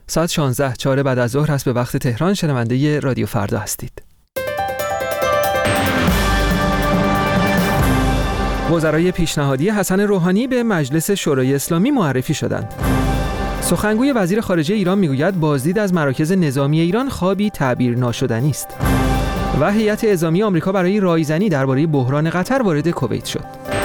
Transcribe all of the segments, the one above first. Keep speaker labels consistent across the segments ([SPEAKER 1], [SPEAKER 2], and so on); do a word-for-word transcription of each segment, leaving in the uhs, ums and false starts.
[SPEAKER 1] ساعت شانزده چهار بعد از ظهر هست به وقت تهران. شنونده رادیو فردا هستید. وزرای پیشنهادی حسن روحانی به مجلس شورای اسلامی معرفی شدند. سخنگوی وزیر خارجه ایران میگوید بازدید از مراکز نظامی ایران خوابی تعبیر ناشدنی است. و هیئت اعزامی آمریکا برای رایزنی درباره بحران قطر وارد کویت شد.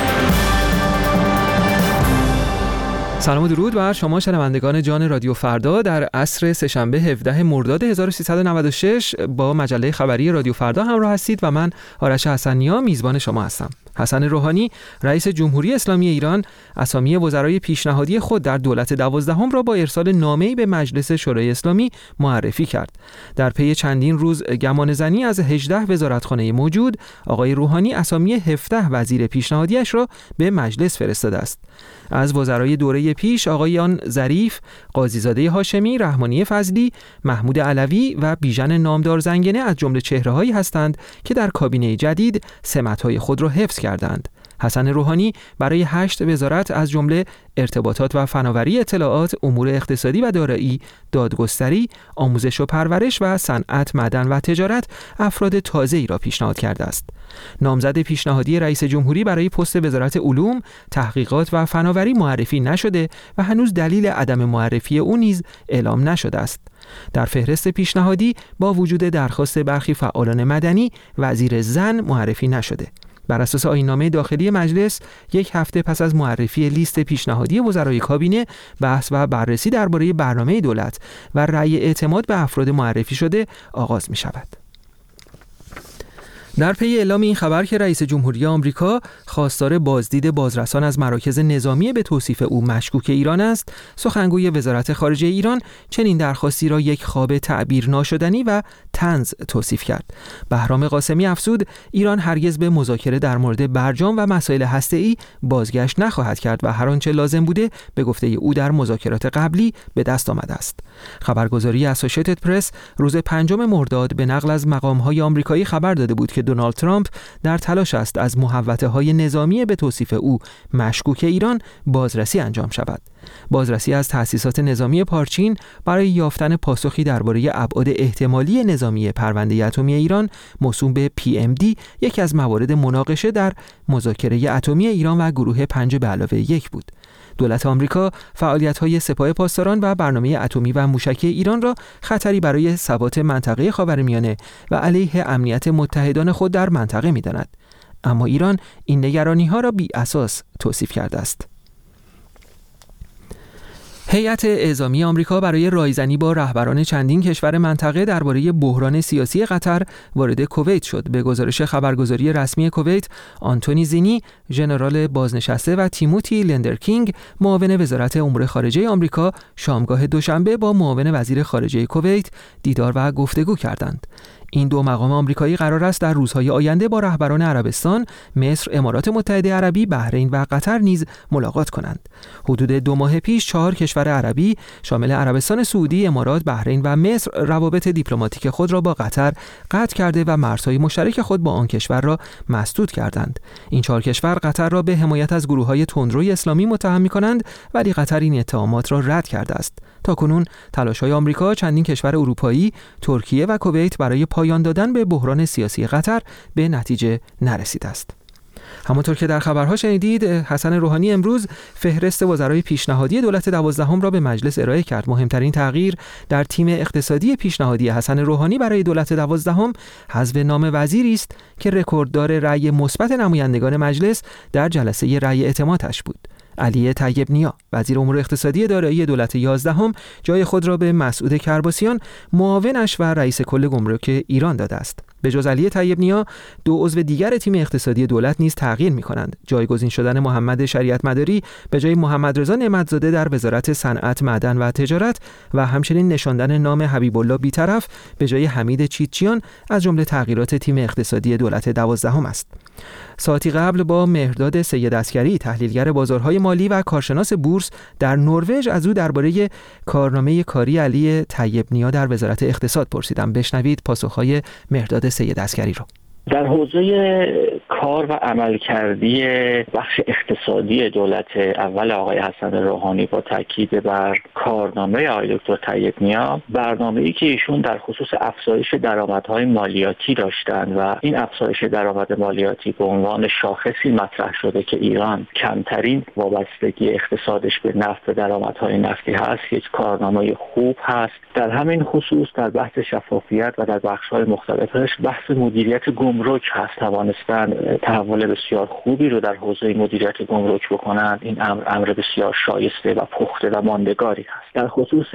[SPEAKER 1] سلام و درود بر شما شنوندگان جان رادیو فردا. در عصر سه‌شنبه هفدهم مرداد هزار و سیصد و نود و شش با مجله خبری رادیو فردا همراه هستید و من آرش حسن‌نیا میزبان شما هستم. حسن روحانی رئیس جمهوری اسلامی ایران اسامی وزرای پیشنهادی خود در دولت دوازدهم را با ارسال نامه‌ای به مجلس شورای اسلامی معرفی کرد. در پی چندین روز گمانه‌زنی از هجده وزارتخانه موجود، آقای روحانی اسامی هفده وزیر پیشنهادیش را به مجلس فرستاده است. از وزرای دوره پیش آقایان ظریف، قاضیزاده هاشمی، رحمانی فضلی، محمود علوی و بیژن نامدار زنگنه از جمله چهره‌هایی هستند که در کابینه جدید سمت‌های خود را حفظ کردند. حسن روحانی برای هشت وزارت از جمله ارتباطات و فناوری اطلاعات، امور اقتصادی و دارایی، دادگستری، آموزش و پرورش و صنعت، معدن و تجارت افراد تازه‌ای را پیشنهاد کرده است. نامزد پیشنهادی رئیس جمهوری برای پست وزارت علوم، تحقیقات و فناوری معرفی نشده و هنوز دلیل عدم معرفی او نیز اعلام نشده است. در فهرست پیشنهادی با وجود درخواست برخی فعالان مدنی، وزیر زن معرفی نشده. بر اساس آیین‌نامه داخلی مجلس، یک هفته پس از معرفی لیست پیشنهادی وزرای کابینه، بحث و بررسی درباره برنامه دولت و رأی اعتماد به افراد معرفی شده آغاز می شود. در پی اعلام این خبر که رئیس جمهوری آمریکا خواستار بازدید بازرسان از مراکز نظامی به توصیف او مشکوک ایران است، سخنگوی وزارت خارجه ایران چنین درخواستی را یک خواب تعبیر ناشدنی و طنز توصیف کرد. بهرام قاسمی افزود ایران هرگز به مذاکره در مورد برجام و مسائل هسته‌ای بازگشت نخواهد کرد و هر آنچه لازم بوده به گفته او در مذاکرات قبلی به دست آمده است. خبرگزاری اسوسییتد پرس روز پنجم مرداد به نقل از مقام‌های آمریکایی خبر داده بود که دونالد ترامپ در تلاش است از محوطه‌های نظامی به توصیف او مشکوک ایران بازرسی انجام شود. بازرسی از تأسیسات نظامی پارچین برای یافتن پاسخی درباره ابعاد احتمالی نظامی پرونده اتمی ایران موسوم به پی ام دی یکی از موارد مناقشه در مذاکره اتمی ایران و گروه پنج به علاوه یک بود. دولت آمریکا فعالیت‌های سپاه پاسداران و برنامه اتمی و موشکی ایران را خطری برای ثبات منطقه خاورمیانه و علیه امنیت متحدان خود در منطقه می‌داند. اما ایران این نگرانی‌ها را بی اساس توصیف کرده است. هیئت اعزامی آمریکا برای رایزنی با رهبران چندین کشور منطقه درباره بحران سیاسی قطر وارد کویت شد. به گزارش خبرگزاری رسمی کویت، آنتونی زینی، ژنرال بازنشسته و تیموتی لندرکینگ، معاون وزارت امور خارجه آمریکا، شامگاه دوشنبه با معاون وزیر خارجه کویت دیدار و گفتگو کردند. این دو مقام آمریکایی قرار است در روزهای آینده با رهبران عربستان، مصر، امارات متحده عربی، بحرین و قطر نیز ملاقات کنند. حدود دو ماه پیش چهار کشور عربی شامل عربستان سعودی، امارات، بحرین و مصر روابط دیپلماتیک خود را با قطر قطع کرده و مرزهای مشترک خود با آن کشور را مسدود کردند. این چهار کشور قطر را به حمایت از گروه‌های تندروی اسلامی متهم می‌کنند، ولی قطر این اتهامات را رد کرده است. تاکنون تلاش‌های آمریکا، چندین کشور اروپایی، ترکیه و کویت برای پایان دادن به بحران سیاسی قطر به نتیجه نرسیده است. همانطور که در خبرها شنیدید، حسن روحانی امروز فهرست وزرای پیشنهادی دولت دوازدهم را به مجلس ارائه کرد. مهمترین تغییر در تیم اقتصادی پیشنهادی حسن روحانی برای دولت دوازدهم حذف نام وزیری است که رکورددار رأی مثبت نمایندگان مجلس در جلسه رأی اعتمادش بود. علی طیب نیا، وزیر امور اقتصادی دارایی دولت یازدهم، جای خود را به مسعود کرباسیان، معاونش و رئیس کل گمرک ایران داده است. به جز علی طیب نیا، دو عضو دیگر تیم اقتصادی دولت نیز تغییر می‌کنند. جایگزین شدن محمد شریعت مداری به جای محمد رضا نعمت‌زاده در وزارت صنعت، معدن و تجارت و همچنین نشاندن نام حبیب الله بی‌طرف به جای حمید چیتچیان از جمله تغییرات تیم اقتصادی دولت دوازدهم است. ساعتی قبل با مهرداد سید عسکری، تحلیلگر بازارهای مالی و کارشناس بورس در نروژ، از او درباره کارنامه کاری علی طیب نیا در وزارت اقتصاد پرسیدم. بشنوید پاسخهای مهرداد سید عسکری رو.
[SPEAKER 2] در حوزه کار و عملکردی بخش اقتصادی دولت اول آقای حسن روحانی با تاکید بر کارنامه آقای دکتر طیب نیا، برنامه‌ای که ایشون در خصوص افزایش درآمدهای مالیاتی داشتن و این افزایش درآمد مالیاتی به عنوان شاخصی مطرح شده که ایران کمترین وابستگی اقتصادش به نفت و درآمدهای نفتی هست، یک کارنامه خوب هست. در همین خصوص در بحث شفافیت و در بخش‌های مختلفش بحث مدیریت گمرک هست. توانستن تحول بسیار خوبی رو در حوزه مدیریت گمرک بکنند. این امر امر بسیار شایسته و پخته و ماندگاری هست. در خصوص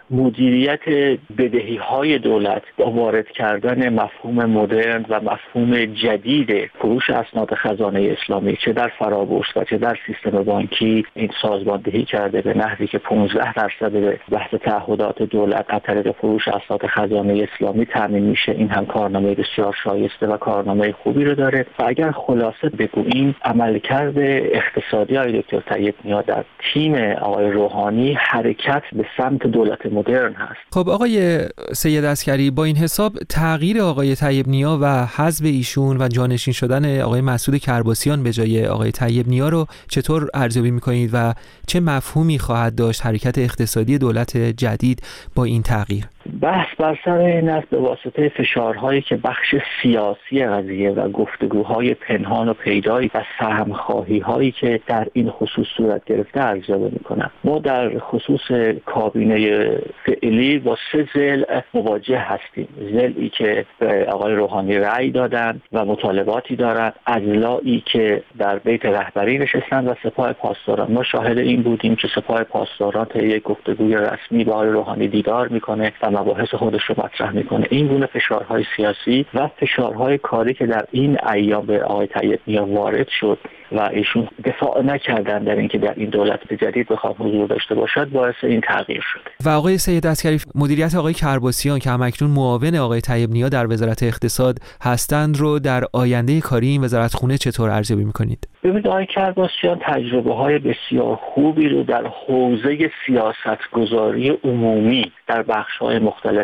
[SPEAKER 2] مدیریت بدهی‌های دولت با وارد کردن مفهوم مدرن و مفهوم جدید فروش اسناد خزانه اسلامی، چه در فرابورس و چه در سیستم بانکی، این سازماندهی کرده به نحوی که پانزده درصد به بحث تعهدات دولت از طریق فروش اسناد خزانه اسلامی تامین میشه. این هم کارنامه بسیار شایسته و کارنامه خوبی رو داره. و اگر خلاصه بگوییم عملکرد اقتصادی آقای دکتر طیب نیا در تیم آقای روحانی حرکت به سمت دولت مدرن هست.
[SPEAKER 1] خب آقای سید عسکری، با این حساب تغییر آقای طیب نیا و حذف ایشون و جانشین شدن آقای مسعود کرباسیان به جای آقای طیب نیا رو چطور ارزیابی می‌کنید و چه مفهومی خواهد داشت حرکت اقتصادی دولت جدید با این تغییر؟
[SPEAKER 2] بحث بر سر این است به واسطه فشارهایی که بخش سیاسی قضیه و گفتگوهای پنهان و پیدایی و سهم‌خواهی‌هایی که در این خصوص صورت گرفته ارزیابی می‌کنم. ما در خصوص کابینه فعلی با سه ضلع مواجه هستیم. ضلعی که به آقای روحانی رأی دادن و مطالباتی دارند، اضلاعی که در بیت رهبری نشستن و سپاه پاسداران. ما شاهد این بودیم که سپاه پاسداران تا یک گفتگوی رسمی با آقای روحانی دیدار میکنه و مباحث خودش رو مطرح میکنه. این گونه فشارهای سیاسی و فشارهای کاری که در این ایام به آقای طیب نیا وارد شد و ایشون دفاع نکردن در اینکه در این دولت جدید بخواد حضور داشته باشد، باعث این تغییر شده.
[SPEAKER 1] و آقای سید عسکری، مدیریت آقای کرباسیان که همکنون معاون آقای طیب نیا در وزارت اقتصاد هستند رو در آینده کاری این وزارتخونه چطور ارزیابی میکنید؟
[SPEAKER 2] ببینید آقای کرباسیان تجربه های بسیار خوبی رو در حوزه سیاستگذاری عمومی در بخش‌های مختلف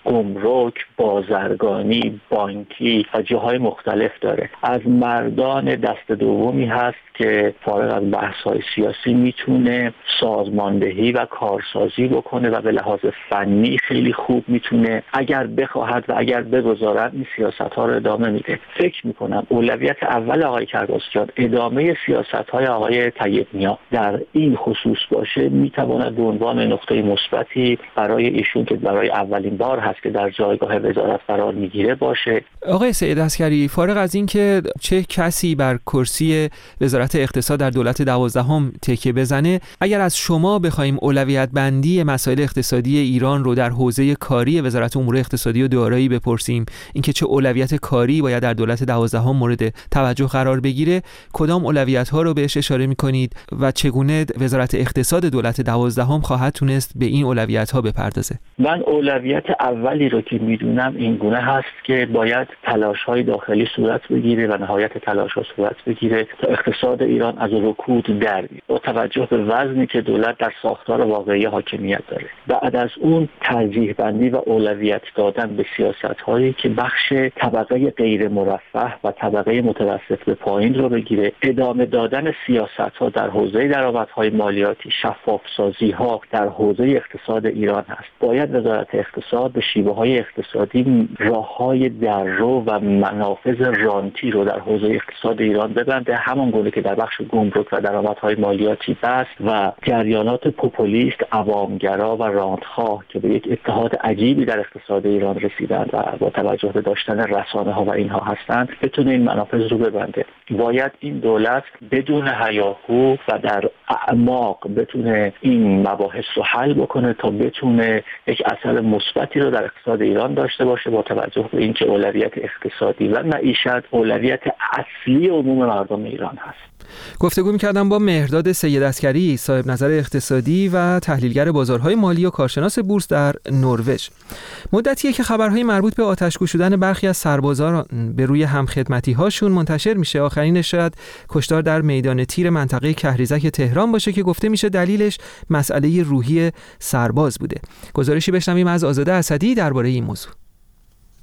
[SPEAKER 2] گمرک، بازرگانی، بانکی و جاهای مختلف داره. از مردان دست دومی هست که فارغ از بحث‌های سیاسی میتونه سازماندهی و کارسازی بکنه و به لحاظ فنی خیلی خوب میتونه اگر بخواهد و اگر بگذارد این سیاست‌ها رو ادامه میده. فکر میکنم اولویت اول آقای کرباسیان ادامه سیاست‌های آقای طیب نیا در این خصوص باشه، میتواند به عنوان نقطه مثبتی برای ایشون که برای اولین بار هست که در جایگاه وزارت قرار میگیره باشه.
[SPEAKER 1] آقای سید عسکری، فارغ از این که چه کسی بر کرسی وزارت اقتصاد در دولت دوازدهم تکیه بزنه، اگر از شما بخوایم اولویت بندی مسائل اقتصادی ایران رو در حوزه کاری وزارت امور اقتصادی و دارایی بپرسیم، اینکه چه اولویت کاری باید در دولت دوازدهم مورد توجه قرار بگیره، کدام اولویت‌ها رو بهش اشاره می‌کنید و چگونه وزارت اقتصاد دولت دوازدهم خواهد تونست به این اولویت‌ها بپردازه؟
[SPEAKER 2] من اولویت اولی رو که میدونم این گونه هست که باید تلاش‌های داخلی صورت بگیره و نهایت تلاش‌ها صورت بگیره تا اقتصاد ایران از رکود در بیاد با توجه به وزنی که دولت در ساختار واقعی حاکمیت داره. بعد از اون ترجیح بندی و اولویت دادن به سیاست‌هایی که بخش طبقه غیر مرفه و طبقه متوسط به پایین رو بگیره، ادامه دادن سیاست‌ها در حوزه درآمدهای مالیاتی، شفاف‌سازی‌ها در حوزه اقتصاد ایران هست. باید وزارت اقتصاد به شیوه‌های اقتصادی راه‌های دررو و منافذ رانتی رو در حوزه اقتصاد ایران ببنده، همان گونه که در بخش گمرک و درآمدهای مالیاتی بست و جریانات پوپولیست، عوامگرا و رانتخواه که به یک اتحاد عجیبی در اقتصاد ایران رسیدند و با توجه به داشتن رسانه‌ها و اینها هستند، بتونه این منافذ رو ببنده. باید این دولت بدون هیاهو و در اعماق بتونه این مباحث رو حل بکنه تا بتونه یک اثر مثبتی رو در اقتصاد ایران داشته باشه با توجه به اینکه اولویت اقتصادی و معیشت اولویت اصلی عموم مردم ایران هست.
[SPEAKER 1] گفتگو می‌کردم با مهرداد سید عسکری، صاحب نظر اقتصادی و تحلیلگر بازارهای مالی و کارشناس بورس در نروژ. مدتیه که خبرهای مربوط به آتش‌کش شدن برخی از سربازان به روی همخدمتی‌هاشون منتشر میشه. آخرینش شاید کشتار در میدان تیر منطقه کهریزک تهران باشه که گفته میشه دلیلش مسئله روحی سرباز بوده. گزارشی بشنویم از آزاده اسدی درباره این موضوع.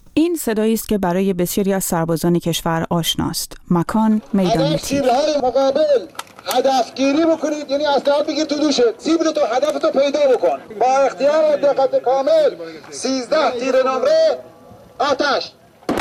[SPEAKER 3] این صدایی است که برای بسیاری از سربازان کشور آشناست. مکان میدان تیر.
[SPEAKER 4] مقابل هدفگیری بکنید، یعنی اسلحه بگیر تو دوشت، سیبل تو هدفتو پیدا بکن با اختیار و دقت کامل. سیزده تیر نمره آتش.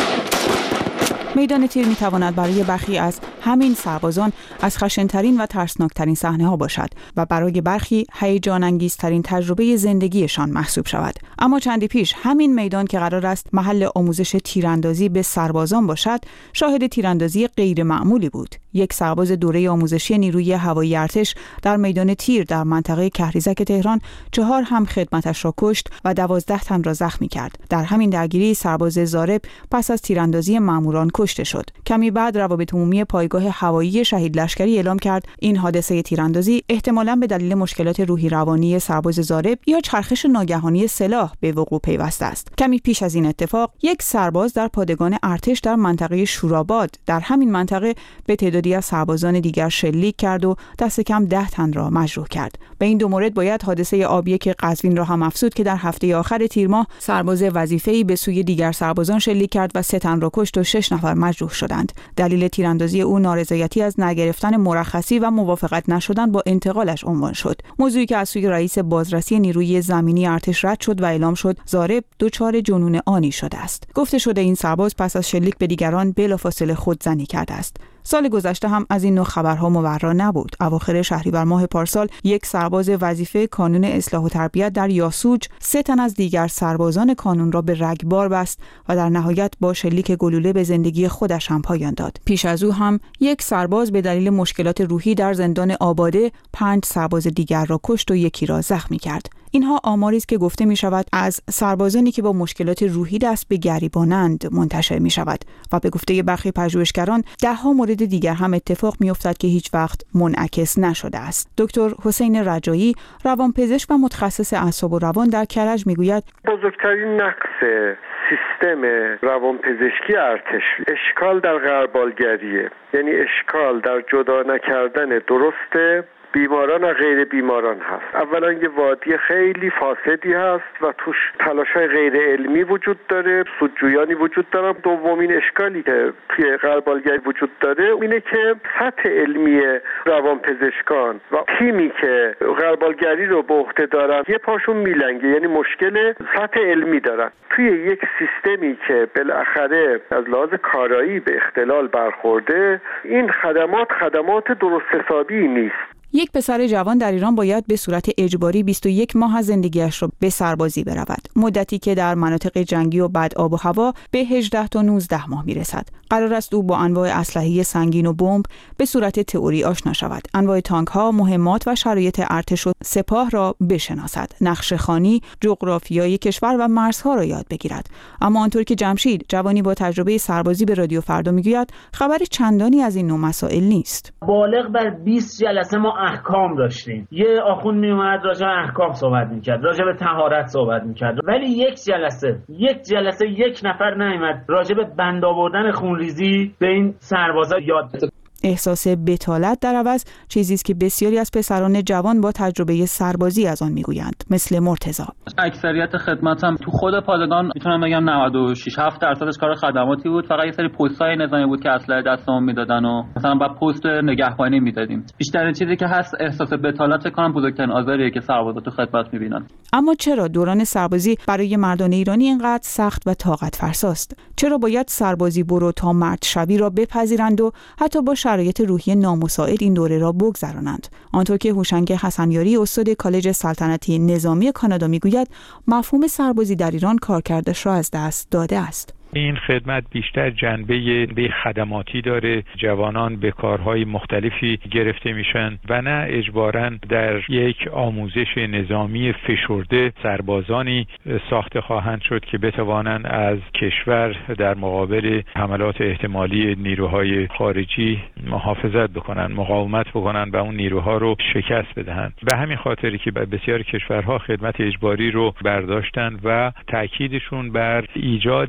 [SPEAKER 3] میدان تیر میتواند برای برخی از همین سربازان از خشن‌ترین و ترسناکترین صحنه‌ها باشد و برای برخی هیجان انگیزترین تجربه زندگیشان محسوب شود. اما چندی پیش همین میدان که قرار است محل آموزش تیراندازی به سربازان باشد، شاهد تیراندازی غیر معمولی بود. یک سرباز دوره آموزشی نیروی هوایی ارتش در میدان تیر در منطقه کهریزک تهران چهار هم خدمتش را کشت و دوازده تن را زخمی کرد. در همین درگیری سرباز زارب پس از تیراندازی ماموران کشته شد. کمی بعد روابط عمومی پایگاه هوایی شهید لشکری اعلام کرد این حادثه تیراندازی احتمالاً به دلیل مشکلات روحی روانی سرباز زارب یا چرخش ناگهانی سلاح به وقوع پیوسته است. کمی پیش از این اتفاق یک سرباز در پادگان ارتش در منطقه شوراباد در همین منطقه به تعدادی از سربازان دیگر شلیک کرد و دست کم ده تن را مجروح کرد. به این دو مورد باید حادثه آبیه که قزوین را هم افزود که در هفته آخر تیر ماه سرباز وظیفه‌ای به سوی دیگر سربازان شلیک کرد و سه تن را کشت و شش نفر مجروح شدند. دلیل تیراندازی او نارضایتی از نگرفتن مرخصی و موافقت نشدن با انتقالش عنوان شد. موضوعی که از سوی رئیس بازرسی نیروی زمینی ارتش رد شد و اعلام شد زارب دچار جنون آنی شده است. گفته شده این سرباز پس از شلیک به دیگران بلافاصله خودزنی کرده است. سال گذشته هم از این نوع خبرها مورا نبود. اواخر شهریور ماه پارسال یک سرباز وظیفه کانون اصلاح و تربیت در یاسوج سه تن از دیگر سربازان کانون را به رگبار بست و در نهایت با شلیک گلوله به زندگی خودش هم پایان داد. پیش از او هم یک سرباز به دلیل مشکلات روحی در زندان آباده پنج سرباز دیگر را کشت و یکی را زخمی کرد. اینها آماری است که گفته می شود از سربازانی که با مشکلات روحی دست به گریبانند منتشر می شود و به گفته برخی پژوهشگران ده ها مورد دیگر هم اتفاق می افتد که هیچ وقت منعکس نشده است. دکتر حسین رجایی روانپزشک و متخصص اعصاب و روان در کرج می گوید
[SPEAKER 5] بزرگترین نقص سیستم روانپزشکی ارتش اشکال در غربالگریه، یعنی اشکال در جدا نکردن درست بیماران و غیر بیماران هست. اولا یه وادی خیلی فاسدی هست و توش تلاش‌های غیر علمی وجود داره، سودجویانی وجود دارن. دومین اشکالی که توی غربالگری وجود داره اینه که سطح علمی روانپزشکان و تیمی که غربالگری رو به عهده دارن یه پاشون میلنگه، یعنی مشکل سطح علمی دارن. توی یک سیستمی که بالاخره از لحاظ کارایی به اختلال برخورده، این خدمات خدمات درست حسابی نیست.
[SPEAKER 3] یک پسر جوان در ایران باید به صورت اجباری بیست و یک ماه از زندگیش را به سربازی برود، مدتی که در مناطق جنگی و بد آب و هوا به هجده تا نوزده ماه میرسد. قرار است او با انواع اسلحه سنگین و بمب به صورت تئوری آشنا شود، انواع تانک ها، مهمات و شرایط ارتش و سپاه را بشناسد، نقشه خوانی، جغرافیای کشور و مرزها را یاد بگیرد. اما آنطور که جمشید جوانی با تجربه سربازی به رادیو فردا میگوید خبر چندانی از این نوع مسائل نیست.
[SPEAKER 6] بالغ بر بیست جلسه ما احکام داشتیم. یه آخوند می اومد راجع به احکام صحبت میکرد، راجع به طهارت صحبت میکرد، ولی یک جلسه یک جلسه یک نفر نیامد راجع به بند آوردن خونریزی به این سربازا یاد بده.
[SPEAKER 3] احساس بتالت در عوض چیزی است که بسیاری از پسران جوان با تجربه سربازی از آن میگویند، مثل مرتضی.
[SPEAKER 7] اکثریت خدمتم تو خود پادگان میتونم بگم نود و شش هفت درصدش کار خدماتی بود. فقط یه سری پست‌های نظامی بود که اسلحه دستمون میدادن و مثلا با پست نگهبانی میدادیم. بیشترین چیزی که هست احساس بتالت کنم بزرگترین آزاریه که سربازا تو خدمت میبینن.
[SPEAKER 3] اما چرا دوران سربازی برای مردان ایرانی اینقدر سخت و طاقت فرساست؟ چرا باید سربازی برو تا مرد شوی را بپذیرند و حتی با شرایط روحی نامساعد این دوره را بگذرانند؟ آنطور که هوشنگ حسنیاری استاد کالج سلطنتی نظامی کانادا میگوید مفهوم سربازی در ایران کارکردش را از دست داده است.
[SPEAKER 8] این خدمت بیشتر جنبه به خدماتی داره، جوانان به کارهای مختلفی گرفته میشن و نه اجباراً در یک آموزش نظامی فشرده سربازانی ساخته خواهند شد که بتوانند از کشور در مقابل حملات احتمالی نیروهای خارجی محافظت بکنن، مقاومت بکنن و اون نیروها رو شکست بدهند. به همین خاطری که بسیار کشورها خدمت اجباری رو برداشتن و تاکیدشون بر ایجاد یک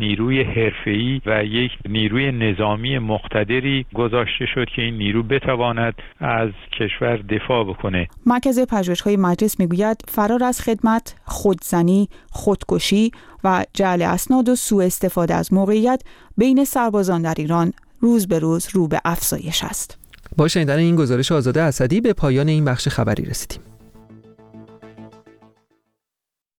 [SPEAKER 8] نیروی حرفه‌ای و یک نیروی نظامی مقتدری گذاشته شد که این نیرو بتواند از کشور دفاع بکنه.
[SPEAKER 3] مرکز پژوهش‌های مجلس میگوید فرار از خدمت، خودزنی، خودکشی و جعل اسناد و سوء استفاده از موقعیت بین سربازان در ایران روز به روز رو به افزایش است.
[SPEAKER 1] با شنیدن این گزارش آزاده اسدی به پایان این بخش خبری رسیدیم.